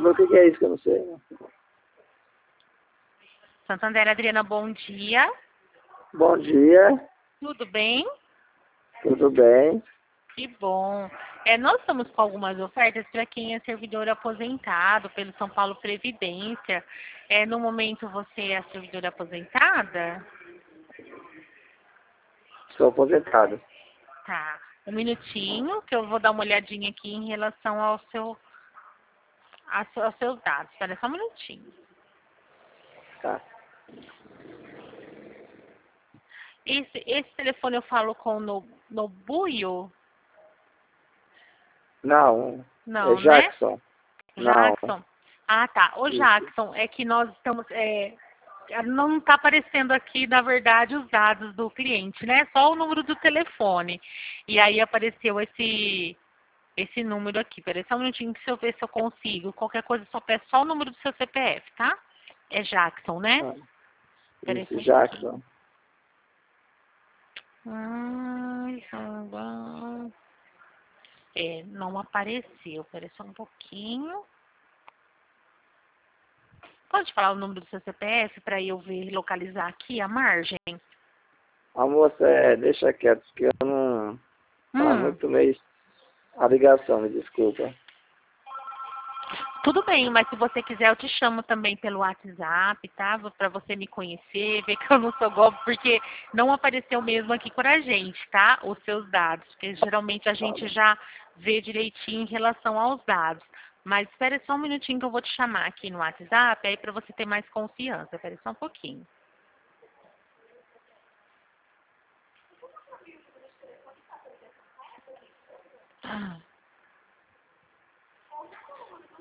ver o que é isso que eu não sei. Né? Santander, Adriana, bom dia. Bom dia, Tudo bem? tudo bem? Que bom. Nós estamos com algumas ofertas para quem é servidor aposentado pelo São Paulo Previdência. No momento você é servidora aposentada? Sou aposentado. Tá. Um minutinho que eu vou dar uma olhadinha aqui em relação aos seus dados. Espera só um minutinho. Tá. Esse telefone eu falo com no Buio? Não, é Não, né? Jackson. Não, Jackson. Ah, tá. Ô, isso. Jackson, é que nós estamos. Não está aparecendo aqui, na verdade, os dados do cliente, né? Só o número do telefone. E aí apareceu esse número aqui. Peraí só um minutinho que se eu ver se eu consigo. Qualquer coisa, só peço só o número do seu CPF, tá? É Jackson, né? Ah, Peraí só isso, um pouquinho. Jackson. Ai, não apareceu. Peraí só um pouquinho. Pode falar o número do seu CPF para eu ver, localizar aqui a margem? A moça, deixa quieto, porque eu não... Tá Hum, muito meio... A ligação, me desculpa. tudo bem, mas se você quiser eu te chamo também pelo WhatsApp, tá? Para você me conhecer, ver que eu não sou golpe, porque não apareceu mesmo aqui pra gente, tá? Os seus dados, porque geralmente a Tá gente bom. já vê direitinho em relação aos dados. Mas espere só um minutinho que eu vou te chamar aqui no WhatsApp, aí para você ter mais confiança. Espere só um pouquinho. Ah.